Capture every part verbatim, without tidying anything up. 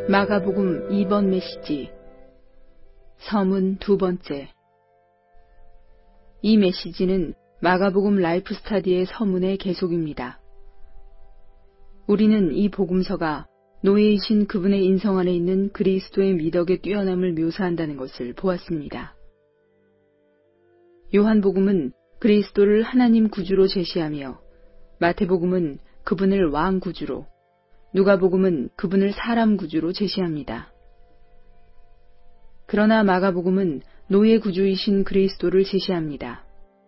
마가복음 이 번 메시지 서문 두 번째. 이 메시지는 마가복음 라이프 스타디의 서문의 계속입니다. 우리는 이 복음서가 노예이신 그분의 인성 안에 있는 그리스도의 미덕의 뛰어남을 묘사한다는 것을 보았습니다. 요한복음은 그리스도를 하나님 구주로 제시하며, 마태복음은 그분을 왕 구주로, 누가복음은 그분을 사람 구주로 제시합니다. 그러나 마가복음은 노예 구주이신 그리스도를 제시합니다.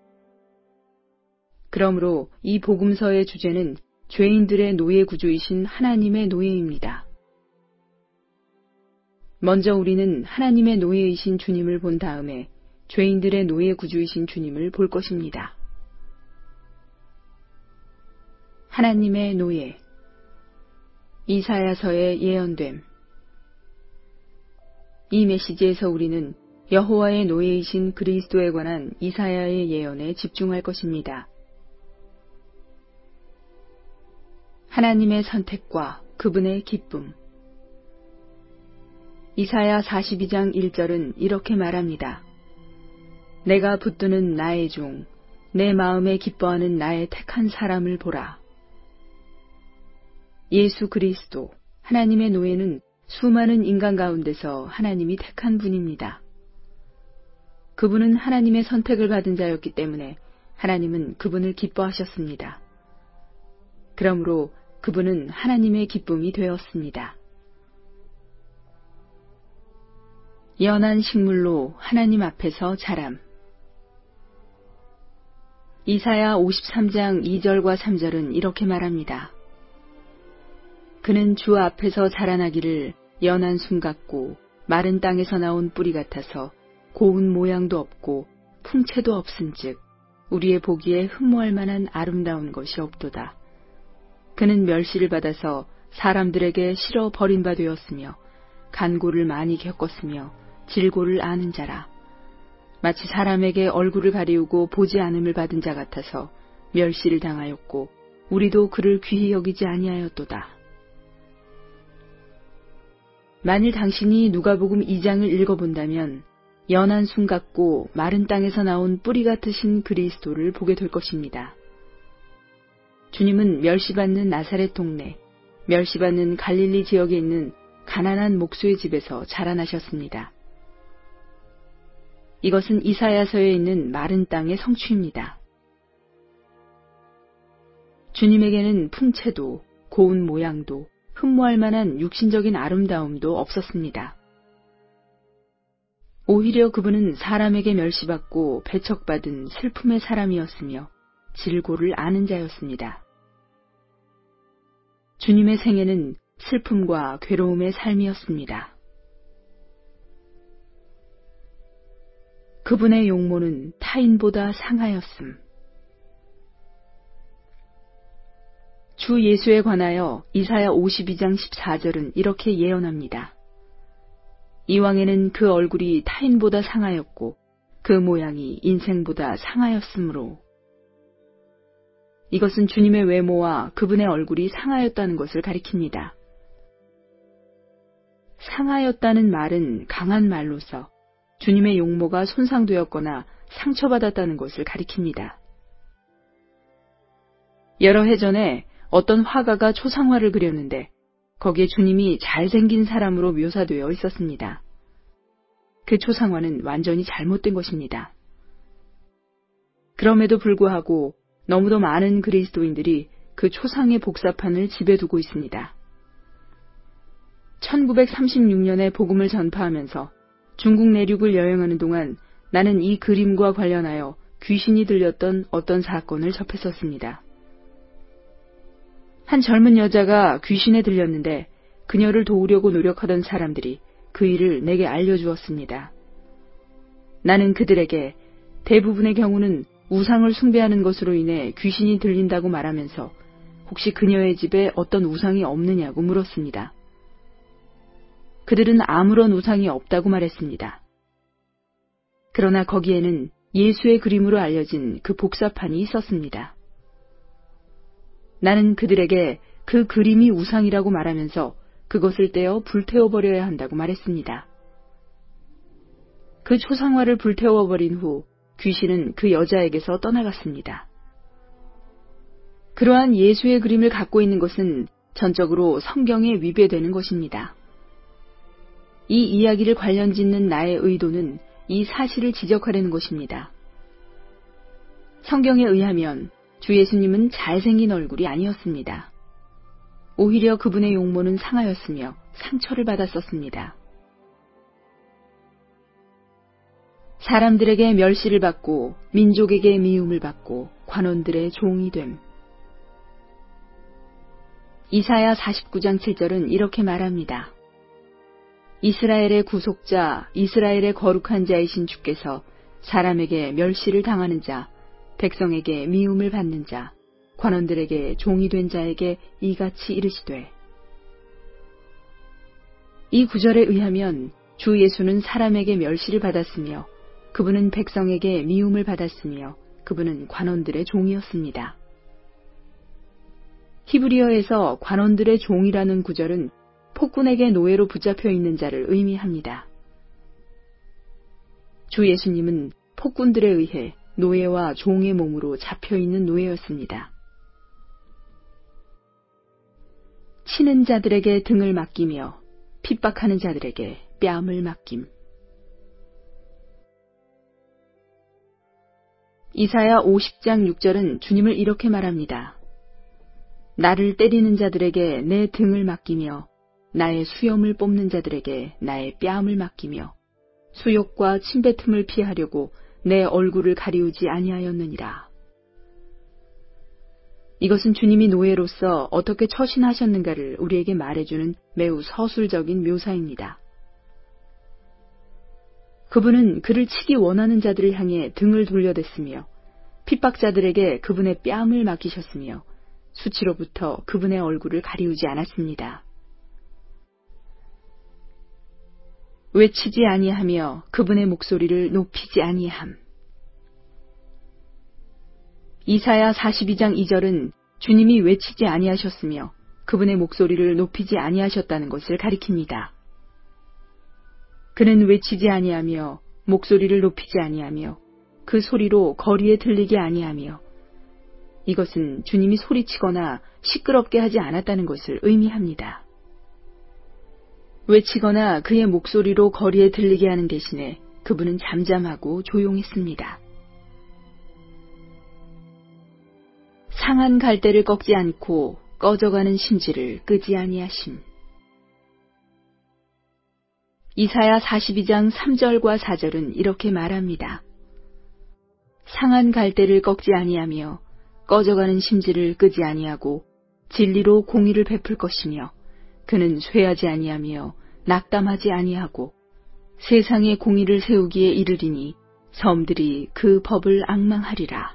그러므로 이 복음서의 주제는 죄인들의 노예 구주이신 하나님의 노예입니다. 먼저 우리는 하나님의 노예이신 주님을 본 다음에 죄인들의 노예 구주이신 주님을 볼 것입니다. 하나님의 노예. 이사야서의 예언됨. 이 메시지에서 우리는 여호와의 노예이신 그리스도에 관한 이사야의 예언에 집중할 것입니다. 하나님의 선택과 그분의 기쁨. 이사야 사십이 장 일 절은 이렇게 말합니다. 내가 붙드는 나의 종, 내 마음에 기뻐하는 나의 택한 사람을 보라. 예수 그리스도, 하나님의 노예는 수많은 인간 가운데서 하나님이 택한 분입니다. 그분은 하나님의 선택을 받은 자였기 때문에 하나님은 그분을 기뻐하셨습니다. 그러므로 그분은 하나님의 기쁨이 되었습니다. 연한 식물로 하나님 앞에서 자람. 이사야 오십삼 장 이 절과 삼 절은 이렇게 말합니다. 그는 주 앞에서 자라나기를 연한 숨 같고 마른 땅에서 나온 뿌리 같아서 고운 모양도 없고 풍채도 없은즉 우리의 보기에 흠모할 만한 아름다운 것이 없도다. 그는 멸시를 받아서 사람들에게 실어 버린 바 되었으며 간고를 많이 겪었으며 질고를 아는 자라. 마치 사람에게 얼굴을 가리우고 보지 않음을 받은 자 같아서 멸시를 당하였고 우리도 그를 귀히 여기지 아니하였도다. 만일 당신이 누가복음 이 장을 읽어본다면 연한 숨 같고 마른 땅에서 나온 뿌리 같으신 그리스도를 보게 될 것입니다. 주님은 멸시받는 나사렛 동네, 멸시받는 갈릴리 지역에 있는 가난한 목수의 집에서 자라나셨습니다. 이것은 이사야서에 있는 마른 땅의 성취입니다. 주님에게는 풍채도 고운 모양도 흠모할 만한 육신적인 아름다움도 없었습니다. 오히려 그분은 사람에게 멸시받고 배척받은 슬픔의 사람이었으며 질고를 아는 자였습니다. 주님의 생애는 슬픔과 괴로움의 삶이었습니다. 그분의 용모는 타인보다 상하였음. 주 예수에 관하여 이사야 오십이 장 십사 절은 이렇게 예언합니다. 이왕에는 그 얼굴이 타인보다 상하였고 그 모양이 인생보다 상하였으므로. 이것은 주님의 외모와 그분의 얼굴이 상하였다는 것을 가리킵니다. 상하였다는 말은 강한 말로서 주님의 용모가 손상되었거나 상처받았다는 것을 가리킵니다. 여러 해 전에 어떤 화가가 초상화를 그렸는데 거기에 주님이 잘생긴 사람으로 묘사되어 있었습니다. 그 초상화는 완전히 잘못된 것입니다. 그럼에도 불구하고 너무도 많은 그리스도인들이 그 초상의 복사판을 집에 두고 있습니다. 천구백삼십육 년에 복음을 전파하면서 중국 내륙을 여행하는 동안 나는 이 그림과 관련하여 귀신이 들렸던 어떤 사건을 접했었습니다. 한 젊은 여자가 귀신에 들렸는데 그녀를 도우려고 노력하던 사람들이 그 일을 내게 알려주었습니다. 나는 그들에게 대부분의 경우는 우상을 숭배하는 것으로 인해 귀신이 들린다고 말하면서 혹시 그녀의 집에 어떤 우상이 없느냐고 물었습니다. 그들은 아무런 우상이 없다고 말했습니다. 그러나 거기에는 예수의 그림으로 알려진 그 복사판이 있었습니다. 나는 그들에게 그 그림이 우상이라고 말하면서 그것을 떼어 불태워버려야 한다고 말했습니다. 그 초상화를 불태워버린 후 귀신은 그 여자에게서 떠나갔습니다. 그러한 예수의 그림을 갖고 있는 것은 전적으로 성경에 위배되는 것입니다. 이 이야기를 관련 짓는 나의 의도는 이 사실을 지적하려는 것입니다. 성경에 의하면 주 예수님은 잘생긴 얼굴이 아니었습니다. 오히려 그분의 용모는 상하였으며 상처를 받았었습니다. 사람들에게 멸시를 받고 민족에게 미움을 받고 관원들의 종이 됨. 이사야 사십구 장 칠 절은 이렇게 말합니다. 이스라엘의 구속자, 이스라엘의 거룩한 자이신 주께서 사람에게 멸시를 당하는 자, 백성에게 미움을 받는 자, 관원들에게 종이 된 자에게 이같이 이르시되. 이 구절에 의하면 주 예수는 사람에게 멸시를 받았으며 그분은 백성에게 미움을 받았으며 그분은 관원들의 종이었습니다. 히브리어에서 관원들의 종이라는 구절은 폭군에게 노예로 붙잡혀 있는 자를 의미합니다. 주 예수님은 폭군들에 의해 노예와 종의 몸으로 잡혀 있는 노예였습니다. 치는 자들에게 등을 맡기며 핍박하는 자들에게 뺨을 맡김. 이사야 오십 장 육 절은 주님을 이렇게 말합니다. 나를 때리는 자들에게 내 등을 맡기며 나의 수염을 뽑는 자들에게 나의 뺨을 맡기며 수욕과 침뱉음을 피하려고 내 얼굴을 가리우지 아니하였느니라. 이것은 주님이 노예로서 어떻게 처신하셨는가를 우리에게 말해주는 매우 서술적인 묘사입니다. 그분은 그를 치기 원하는 자들을 향해 등을 돌려댔으며 핍박자들에게 그분의 뺨을 맡기셨으며 수치로부터 그분의 얼굴을 가리우지 않았습니다. 외치지 아니하며 그분의 목소리를 높이지 아니함. 이사야 사십이 장 이 절은 주님이 외치지 아니하셨으며 그분의 목소리를 높이지 아니하셨다는 것을 가리킵니다. 그는 외치지 아니하며 목소리를 높이지 아니하며 그 소리로 거리에 들리게 아니하며 이것은 주님이 소리치거나 시끄럽게 하지 않았다는 것을 의미합니다. 외치거나 그의 목소리로 거리에 들리게 하는 대신에 그분은 잠잠하고 조용했습니다. 상한 갈대를 꺾지 않고 꺼져가는 심지를 끄지 아니하심. 이사야 사십이 장 삼 절과 사 절은 이렇게 말합니다. 상한 갈대를 꺾지 아니하며 꺼져가는 심지를 끄지 아니하고 진리로 공의를 베풀 것이며 그는 쇠하지 아니하며 낙담하지 아니하고 세상에 공의를 세우기에 이르리니 섬들이 그 법을 앙망하리라.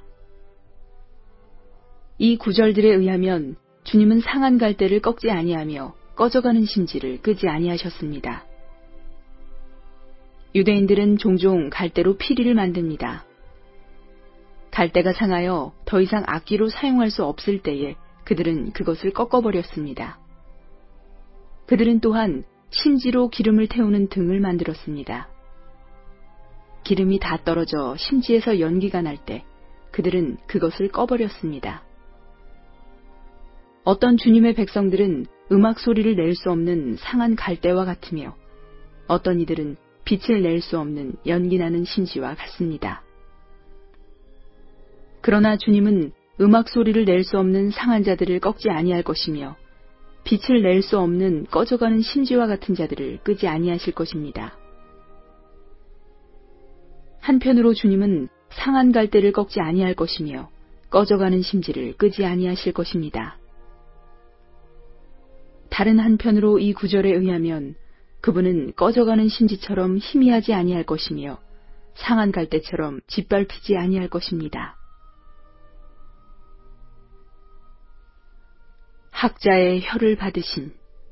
이 구절들에 의하면 주님은 상한 갈대를 꺾지 아니하며 꺼져가는 심지를 끄지 아니하셨습니다. 유대인들은 종종 갈대로 피리를 만듭니다. 갈대가 상하여 더 이상 악기로 사용할 수 없을 때에 그들은 그것을 꺾어버렸습니다. 그들은 또한 심지로 기름을 태우는 등을 만들었습니다. 기름이 다 떨어져 심지에서 연기가 날 때 그들은 그것을 꺼버렸습니다. 어떤 주님의 백성들은 음악 소리를 낼 수 없는 상한 갈대와 같으며 어떤 이들은 빛을 낼 수 없는 연기나는 심지와 같습니다. 그러나 주님은 음악 소리를 낼 수 없는 상한 자들을 꺾지 아니할 것이며 빛을 낼 수 없는 꺼져가는 심지와 같은 자들을 끄지 아니하실 것입니다. 한편으로 주님은 상한 갈대를 꺾지 아니할 것이며 꺼져가는 심지를 끄지 아니하실 것입니다. 다른 한편으로 이 구절에 의하면 그분은 꺼져가는 심지처럼 희미하지 아니할 것이며 상한 갈대처럼 짓밟히지 아니할 것입니다. 학자의 혀를 받으심.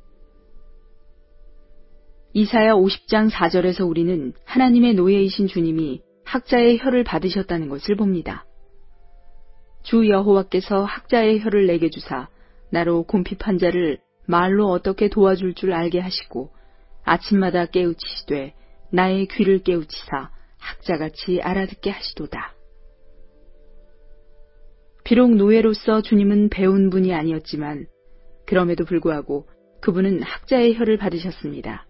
이사야 오십 장 사 절에서 우리는 하나님의 노예이신 주님이 학자의 혀를 받으셨다는 것을 봅니다. 주 여호와께서 학자의 혀를 내게 주사 나로 곰핍한 자를 말로 어떻게 도와줄 줄 알게 하시고 아침마다 깨우치시되 나의 귀를 깨우치사 학자같이 알아듣게 하시도다. 비록 노예로서 주님은 배운 분이 아니었지만 그럼에도 불구하고 그분은 학자의 혀를 받으셨습니다.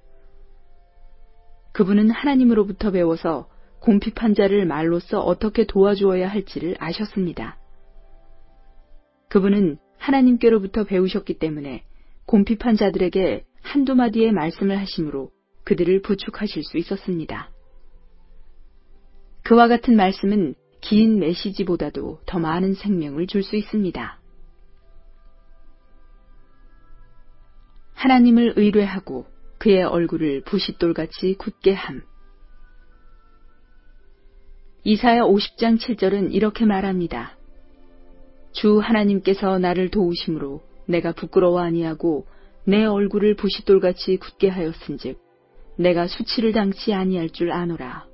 그분은 하나님으로부터 배워서 곰핍한 자를 말로써 어떻게 도와주어야 할지를 아셨습니다. 그분은 하나님께로부터 배우셨기 때문에 곰핍한 자들에게 한두 마디의 말씀을 하심으로 그들을 부축하실 수 있었습니다. 그와 같은 말씀은 긴 메시지보다도 더 많은 생명을 줄 수 있습니다. 하나님을 의뢰하고 그의 얼굴을 부싯돌같이 굳게 함. 이사야 오십 장 칠 절은 이렇게 말합니다. 주 하나님께서 나를 도우심으로 내가 부끄러워 아니하고 내 얼굴을 부싯돌같이 굳게 하였은즉 내가 수치를 당치 아니할 줄 아노라.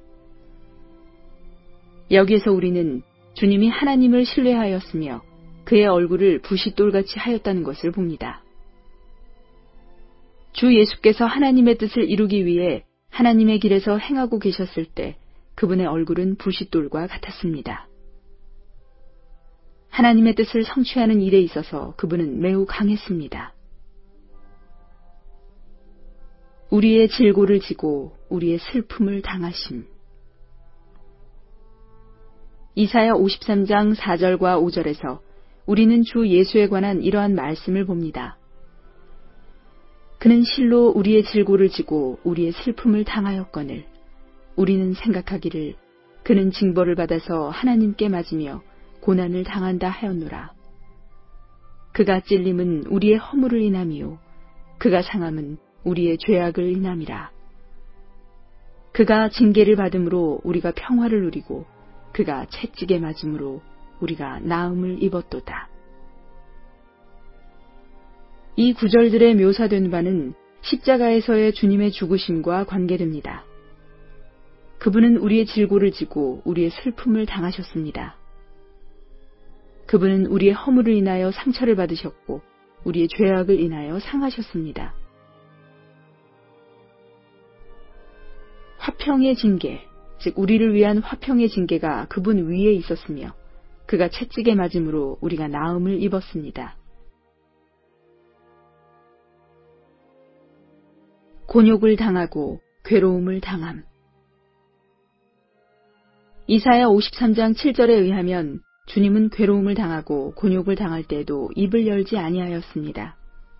여기에서 우리는 주님이 하나님을 신뢰하였으며 그의 얼굴을 부싯돌같이 하였다는 것을 봅니다. 주 예수께서 하나님의 뜻을 이루기 위해 하나님의 길에서 행하고 계셨을 때 그분의 얼굴은 부싯돌과 같았습니다. 하나님의 뜻을 성취하는 일에 있어서 그분은 매우 강했습니다. 우리의 질고를 지고 우리의 슬픔을 당하심. 이사야 오십삼 장 사 절과 오 절에서 우리는 주 예수에 관한 이러한 말씀을 봅니다. 그는 실로 우리의 질고를 지고 우리의 슬픔을 당하였거늘 우리는 생각하기를 그는 징벌을 받아서 하나님께 맞으며 고난을 당한다 하였노라. 그가 찔림은 우리의 허물을 인함이요 그가 상함은 우리의 죄악을 인함이라. 그가 징계를 받음으로 우리가 평화를 누리고 그가 채찍에 맞음으로 우리가 나음을 입었도다. 이 구절들에 묘사된 바는 십자가에서의 주님의 죽으심과 관계됩니다. 그분은 우리의 질고를 지고 우리의 슬픔을 당하셨습니다. 그분은 우리의 허물을 인하여 상처를 받으셨고 우리의 죄악을 인하여 상하셨습니다. 화평의 징계, 즉 우리를 위한 화평의 징계가 그분 위에 있었으며 그가 채찍에 맞음으로 우리가 나음을 입었습니다. 곤욕을 당하고 괴로움을 당함. 이사야 오십삼 장 칠 절에 의하면 주님은 괴로움을 당하고 곤욕을 당할 때에도 입을 열지 아니하였습니다.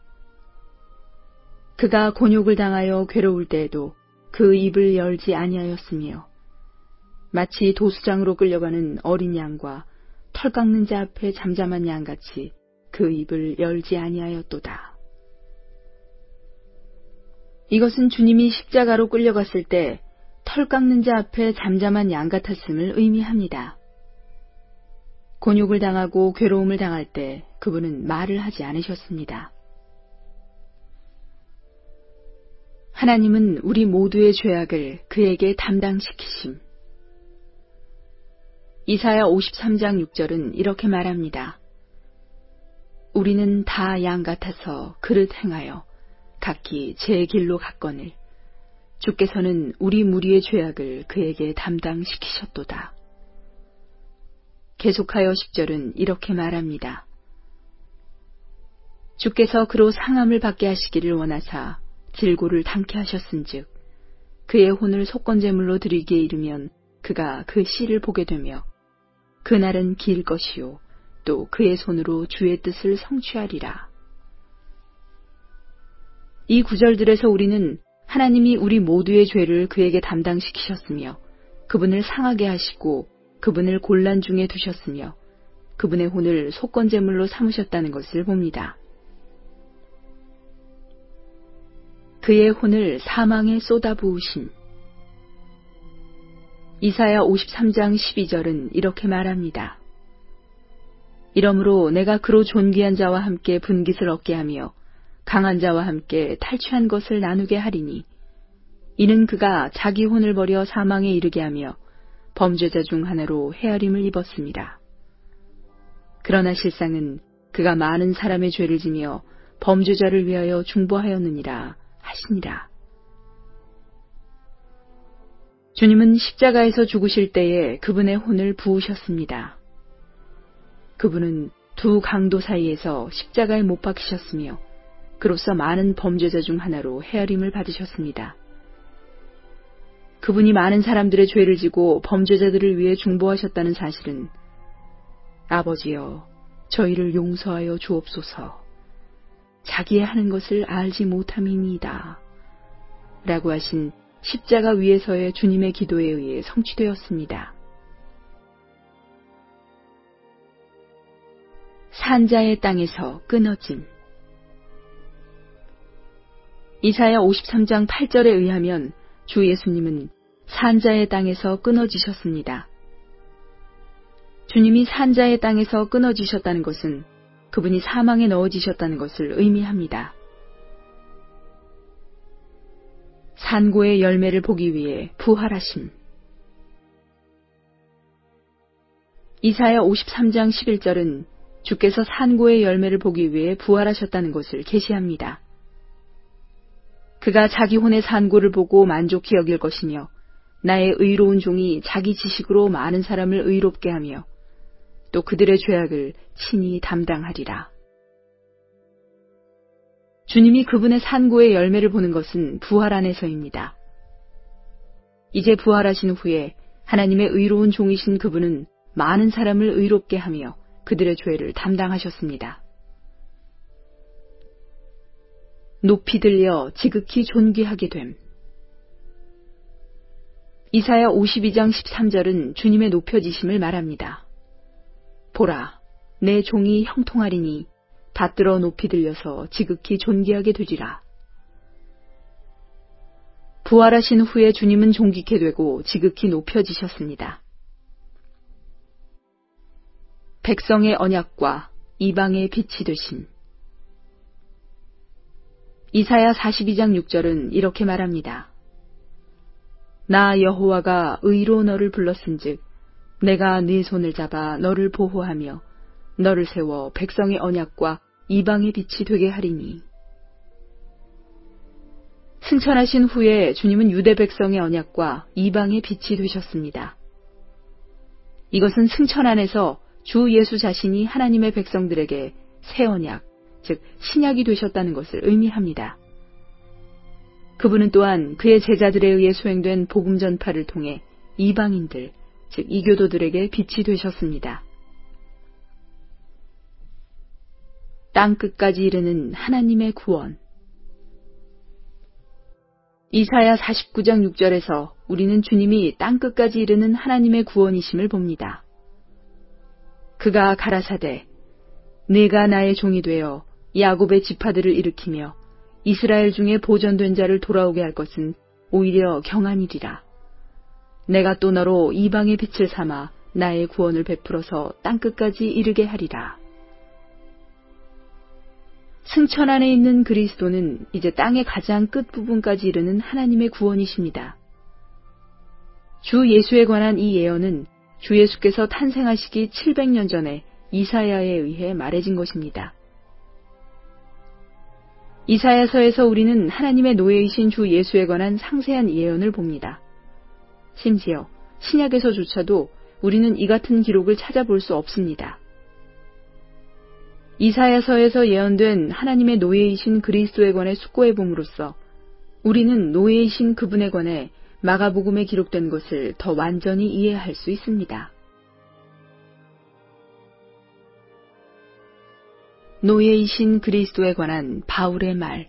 그가 곤욕을 당하여 괴로울 때에도 그 입을 열지 아니하였으며 마치 도수장으로 끌려가는 어린 양과 털 깎는 자 앞에 잠잠한 양같이 그 입을 열지 아니하였도다. 이것은 주님이 십자가로 끌려갔을 때 털 깎는 자 앞에 잠잠한 양 같았음을 의미합니다. 곤욕을 당하고 괴로움을 당할 때 그분은 말을 하지 않으셨습니다. 하나님은 우리 모두의 죄악을 그에게 담당시키심. 이사야 오십삼 장 육 절은 이렇게 말합니다. 우리는 다 양 같아서 그릇 행하여 각기 제 길로 갔거늘 주께서는 우리 무리의 죄악을 그에게 담당시키셨도다. 계속하여 십 절은 이렇게 말합니다. 주께서 그로 상함을 받게 하시기를 원하사 질고를 당케 하셨은즉 그의 혼을 속건제물로 드리기에 이르면 그가 그 씨를 보게 되며 그날은 길 것이요 또 그의 손으로 주의 뜻을 성취하리라. 이 구절들에서 우리는 하나님이 우리 모두의 죄를 그에게 담당시키셨으며 그분을 상하게 하시고 그분을 곤란 중에 두셨으며 그분의 혼을 속건제물로 삼으셨다는 것을 봅니다. 그의 혼을 사망에 쏟아부으심. 이사야 오십삼 장 십이 절은 이렇게 말합니다. 이러므로 내가 그로 존귀한 자와 함께 분깃을 얻게 하며 강한 자와 함께 탈취한 것을 나누게 하리니 이는 그가 자기 혼을 버려 사망에 이르게 하며 범죄자 중 하나로 헤아림을 입었습니다. 그러나 실상은 그가 많은 사람의 죄를 지며 범죄자를 위하여 중보하였느니라 하시니라. 주님은 십자가에서 죽으실 때에 그분의 혼을 부으셨습니다. 그분은 두 강도 사이에서 십자가에 못 박히셨으며 그로써 많은 범죄자 중 하나로 헤아림을 받으셨습니다. 그분이 많은 사람들의 죄를 지고 범죄자들을 위해 중보하셨다는 사실은 아버지여 저희를 용서하여 주옵소서 자기의 하는 것을 알지 못함이니이다 라고 하신 십자가 위에서의 주님의 기도에 의해 성취되었습니다. 산자의 땅에서 끊어짐. 이사야 오십삼 장 팔 절에 의하면 주 예수님은 산자의 땅에서 끊어지셨습니다. 주님이 산자의 땅에서 끊어지셨다는 것은 그분이 사망에 넣어지셨다는 것을 의미합니다. 산고의 열매를 보기 위해 부활하심. 이사야 오십삼 장 십일 절은 주께서 산고의 열매를 보기 위해 부활하셨다는 것을 계시합니다. 그가 자기 혼의 산고를 보고 만족히 여길 것이며 나의 의로운 종이 자기 지식으로 많은 사람을 의롭게 하며 또 그들의 죄악을 친히 담당하리라. 주님이 그분의 산고의 열매를 보는 것은 부활 안에서입니다. 이제 부활하신 후에 하나님의 의로운 종이신 그분은 많은 사람을 의롭게 하며 그들의 죄를 담당하셨습니다. 높이 들려 지극히 존귀하게 됨. 이사야 오십이 장 십삼 절은 주님의 높여지심을 말합니다. 보라, 내 종이 형통하리니 받들어 높이 들려서 지극히 존귀하게 되리라. 부활하신 후에 주님은 존귀케 되고 지극히 높여지셨습니다. 백성의 언약과 이방의 빛이 되심. 이사야 사십이 장 육 절은 이렇게 말합니다. 나 여호와가 의로 너를 불렀은즉 내가 네 손을 잡아 너를 보호하며 너를 세워 백성의 언약과 이방의 빛이 되게 하리니. 승천하신 후에 주님은 유대 백성의 언약과 이방의 빛이 되셨습니다. 이것은 승천 안에서 주 예수 자신이 하나님의 백성들에게 새 언약, 즉 신약이 되셨다는 것을 의미합니다. 그분은 또한 그의 제자들에 의해 수행된 복음 전파를 통해 이방인들, 즉 이교도들에게 빛이 되셨습니다. 땅끝까지 이르는 하나님의 구원. 이사야 사십구 장 육 절에서 우리는 주님이 땅끝까지 이르는 하나님의 구원이심을 봅니다. 그가 가라사대 내가 나의 종이 되어 야곱의 지파들을 일으키며 이스라엘 중에 보전된 자를 돌아오게 할 것은 오히려 경한이리라. 내가 또 너로 이방의 빛을 삼아 나의 구원을 베풀어서 땅끝까지 이르게 하리라. 승천 안에 있는 그리스도는 이제 땅의 가장 끝부분까지 이르는 하나님의 구원이십니다. 주 예수에 관한 이 예언은 주 예수께서 탄생하시기 칠백 년 전에 이사야에 의해 말해진 것입니다. 이사야서에서 우리는 하나님의 노예이신 주 예수에 관한 상세한 예언을 봅니다. 심지어 신약에서조차도 우리는 이 같은 기록을 찾아볼 수 없습니다. 이사야서에서 예언된 하나님의 노예이신 그리스도에 관해 숙고해 봄으로써 우리는 노예이신 그분에 관해 마가복음에 기록된 것을 더 완전히 이해할 수 있습니다. 노예이신 그리스도에 관한 바울의 말.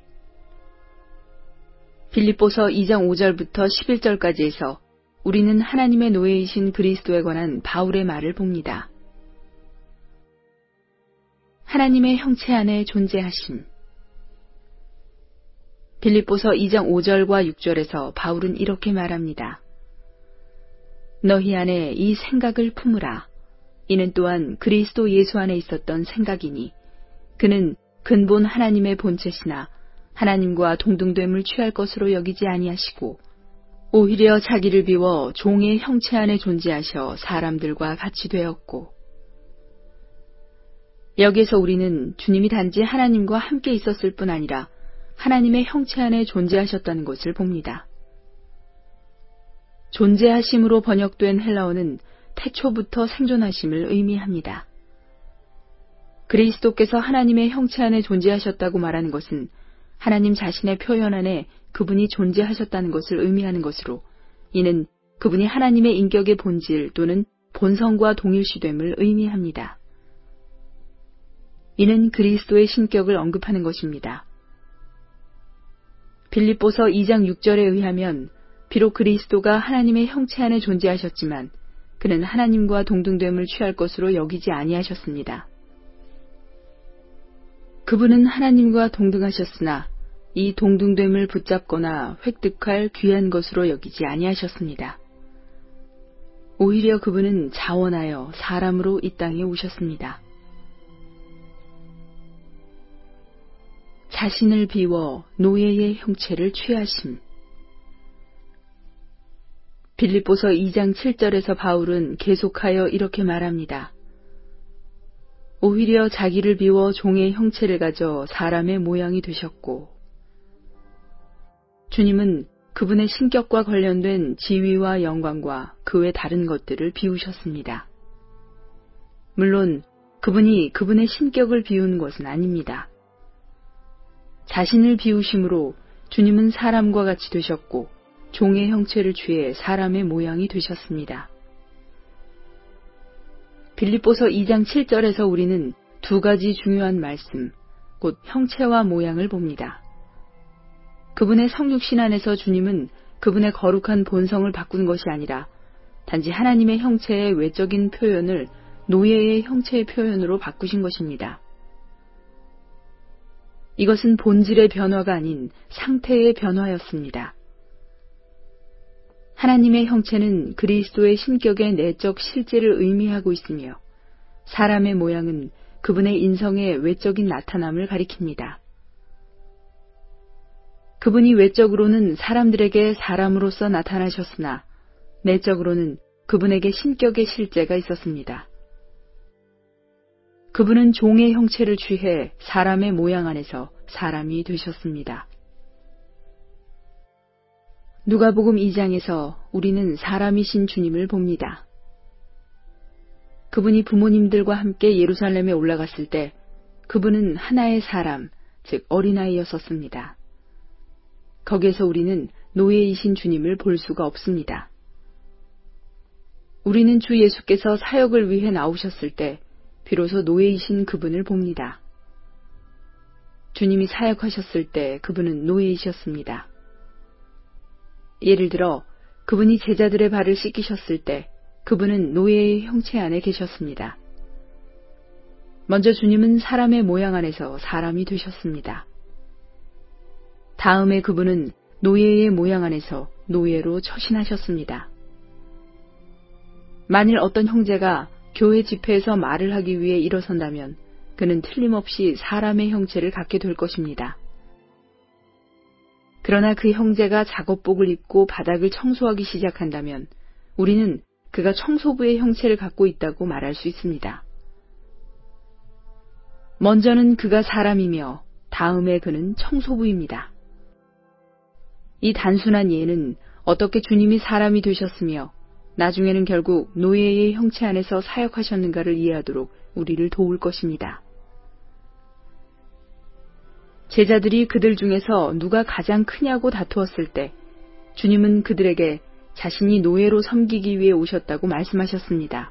빌립보서 이 장 오 절부터 십일 절까지에서 우리는 하나님의 노예이신 그리스도에 관한 바울의 말을 봅니다. 하나님의 형체 안에 존재하심. 빌립보서 이 장 오 절과 육 절에서 바울은 이렇게 말합니다. 너희 안에 이 생각을 품으라. 이는 또한 그리스도 예수 안에 있었던 생각이니 그는 근본 하나님의 본체시나 하나님과 동등됨을 취할 것으로 여기지 아니하시고 오히려 자기를 비워 종의 형체 안에 존재하셔 사람들과 같이 되었고 여기에서 우리는 주님이 단지 하나님과 함께 있었을 뿐 아니라 하나님의 형체 안에 존재하셨다는 것을 봅니다. 존재하심으로 번역된 헬라어는 태초부터 생존하심을 의미합니다. 그리스도께서 하나님의 형체 안에 존재하셨다고 말하는 것은 하나님 자신의 표현 안에 그분이 존재하셨다는 것을 의미하는 것으로, 이는 그분이 하나님의 인격의 본질 또는 본성과 동일시됨을 의미합니다. 이는 그리스도의 신격을 언급하는 것입니다. 빌립보서 이 장 육 절에 의하면 비록 그리스도가 하나님의 형체 안에 존재하셨지만 그는 하나님과 동등됨을 취할 것으로 여기지 아니하셨습니다. 그분은 하나님과 동등하셨으나 이 동등됨을 붙잡거나 획득할 귀한 것으로 여기지 아니하셨습니다. 오히려 그분은 자원하여 사람으로 이 땅에 오셨습니다. 자신을 비워 노예의 형체를 취하심. 빌립보서 이 장 칠 절에서 바울은 계속하여 이렇게 말합니다. 오히려 자기를 비워 종의 형체를 가져 사람의 모양이 되셨고, 주님은 그분의 신격과 관련된 지위와 영광과 그 외 다른 것들을 비우셨습니다. 물론 그분이 그분의 신격을 비운 것은 아닙니다. 자신을 비우심으로 주님은 사람과 같이 되셨고 종의 형체를 취해 사람의 모양이 되셨습니다. 빌립보서 이 장 칠 절에서 우리는 두 가지 중요한 말씀, 곧 형체와 모양을 봅니다. 그분의 성육신 안에서 주님은 그분의 거룩한 본성을 바꾼 것이 아니라 단지 하나님의 형체의 외적인 표현을 노예의 형체의 표현으로 바꾸신 것입니다. 이것은 본질의 변화가 아닌 상태의 변화였습니다. 하나님의 형체는 그리스도의 신격의 내적 실제를 의미하고 있으며 사람의 모양은 그분의 인성의 외적인 나타남을 가리킵니다. 그분이 외적으로는 사람들에게 사람으로서 나타나셨으나 내적으로는 그분에게 신격의 실제가 있었습니다. 그분은 종의 형체를 취해 사람의 모양 안에서 사람이 되셨습니다. 누가복음 이 장에서 우리는 사람이신 주님을 봅니다. 그분이 부모님들과 함께 예루살렘에 올라갔을 때 그분은 하나의 사람, 즉 어린아이였었습니다. 거기에서 우리는 노예이신 주님을 볼 수가 없습니다. 우리는 주 예수께서 사역을 위해 나오셨을 때 비로소 노예이신 그분을 봅니다. 주님이 사역하셨을 때 그분은 노예이셨습니다. 예를 들어 그분이 제자들의 발을 씻기셨을 때 그분은 노예의 형체 안에 계셨습니다. 먼저 주님은 사람의 모양 안에서 사람이 되셨습니다. 다음에 그분은 노예의 모양 안에서 노예로 처신하셨습니다. 만일 어떤 형제가 교회 집회에서 말을 하기 위해 일어선다면 그는 틀림없이 사람의 형체를 갖게 될 것입니다. 그러나 그 형제가 작업복을 입고 바닥을 청소하기 시작한다면 우리는 그가 청소부의 형체를 갖고 있다고 말할 수 있습니다. 먼저는 그가 사람이며 다음에 그는 청소부입니다. 이 단순한 예는 어떻게 주님이 사람이 되셨으며 나중에는 결국 노예의 형체 안에서 사역하셨는가를 이해하도록 우리를 도울 것입니다. 제자들이 그들 중에서 누가 가장 크냐고 다투었을 때 주님은 그들에게 자신이 노예로 섬기기 위해 오셨다고 말씀하셨습니다.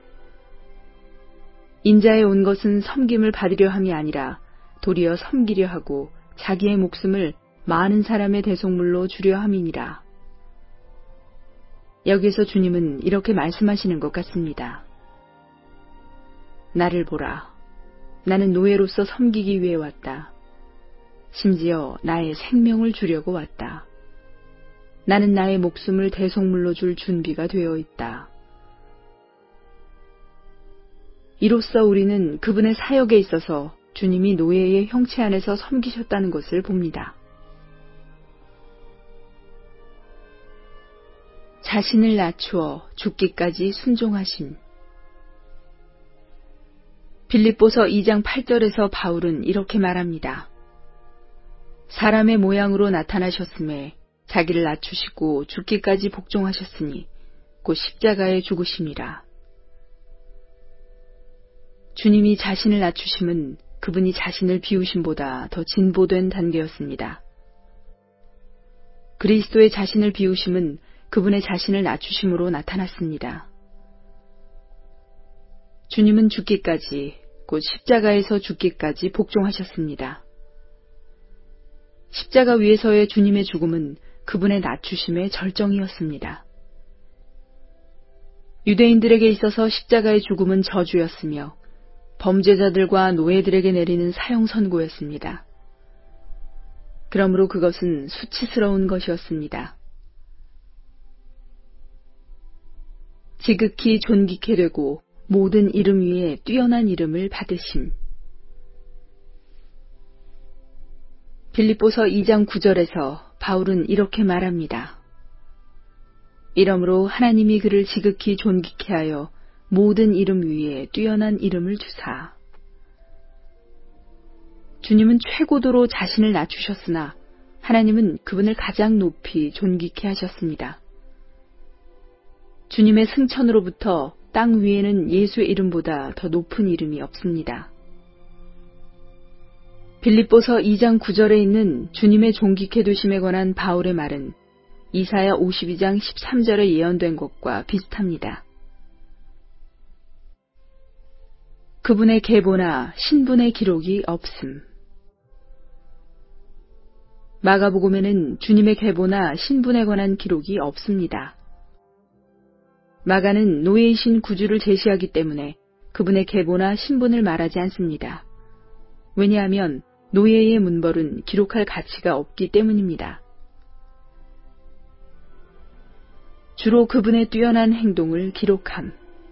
인자에 온 것은 섬김을 받으려 함이 아니라 도리어 섬기려 하고 자기의 목숨을 많은 사람의 대속물로 주려 함이니라. 여기서 주님은 이렇게 말씀하시는 것 같습니다. 나를 보라. 나는 노예로서 섬기기 위해 왔다. 심지어 나의 생명을 주려고 왔다. 나는 나의 목숨을 대속물로 줄 준비가 되어 있다. 이로써 우리는 그분의 사역에 있어서 주님이 노예의 형체 안에서 섬기셨다는 것을 봅니다. 자신을 낮추어 죽기까지 순종하심. 빌립보서 이 장 팔 절에서 바울은 이렇게 말합니다. 사람의 모양으로 나타나셨음에 자기를 낮추시고 죽기까지 복종하셨으니 곧 십자가에 죽으심이라. 주님이 자신을 낮추심은 그분이 자신을 비우심보다 더 진보된 단계였습니다. 그리스도의 자신을 비우심은 그분의 자신을 낮추심으로 나타났습니다. 주님은 죽기까지, 곧 십자가에서 죽기까지 복종하셨습니다. 십자가 위에서의 주님의 죽음은 그분의 낮추심의 절정이었습니다. 유대인들에게 있어서 십자가의 죽음은 저주였으며 범죄자들과 노예들에게 내리는 사형 선고였습니다. 그러므로 그것은 수치스러운 것이었습니다. 지극히 존귀케 되고 모든 이름 위에 뛰어난 이름을 받으심. 빌립보서 이 장 구 절에서 바울은 이렇게 말합니다. 이러므로 하나님이 그를 지극히 존귀케 하여 모든 이름 위에 뛰어난 이름을 주사. 주님은 최고도로 자신을 낮추셨으나 하나님은 그분을 가장 높이 존귀케 하셨습니다. 주님의 승천으로부터 땅 위에는 예수의 이름보다 더 높은 이름이 없습니다. 빌립보서 이 장 구 절에 있는 주님의 존귀케 되심에 관한 바울의 말은 이사야 오십이 장 십삼 절에 예언된 것과 비슷합니다. 그분의 계보나 신분의 기록이 없음. 마가복음에는 주님의 계보나 신분에 관한 기록이 없습니다. 마가는 노예이신 구주를 제시하기 때문에 그분의 계보나 신분을 말하지 않습니다. 왜냐하면 노예의 문벌은 기록할 가치가 없기 때문입니다. 주로 그분의 뛰어난 행동을 기록함.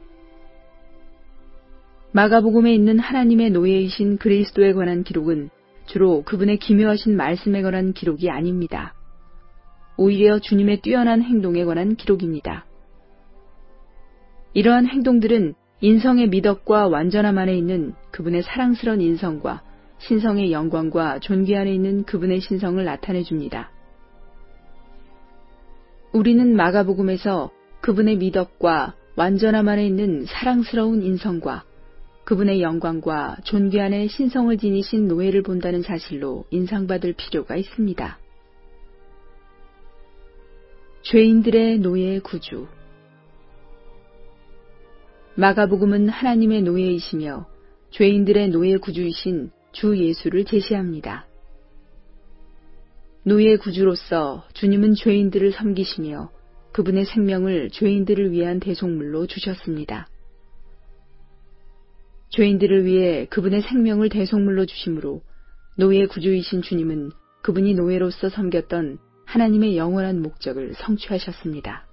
마가복음에 있는 하나님의 노예이신 그리스도에 관한 기록은 주로 그분의 기묘하신 말씀에 관한 기록이 아닙니다. 오히려 주님의 뛰어난 행동에 관한 기록입니다. 이러한 행동들은 인성의 미덕과 완전함 안에 있는 그분의 사랑스러운 인성과 신성의 영광과 존귀 안에 있는 그분의 신성을 나타내 줍니다. 우리는 마가복음에서 그분의 미덕과 완전함 안에 있는 사랑스러운 인성과 그분의 영광과 존귀 안에 신성을 지니신 노예를 본다는 사실로 인상받을 필요가 있습니다. 죄인들의 노예 구주. 마가복음은 하나님의 노예이시며 죄인들의 노예 구주이신 주 예수를 제시합니다. 노예 구주로서 주님은 죄인들을 섬기시며 그분의 생명을 죄인들을 위한 대속물로 주셨습니다. 죄인들을 위해 그분의 생명을 대속물로 주심으로 노예 구주이신 주님은 그분이 노예로서 섬겼던 하나님의 영원한 목적을 성취하셨습니다.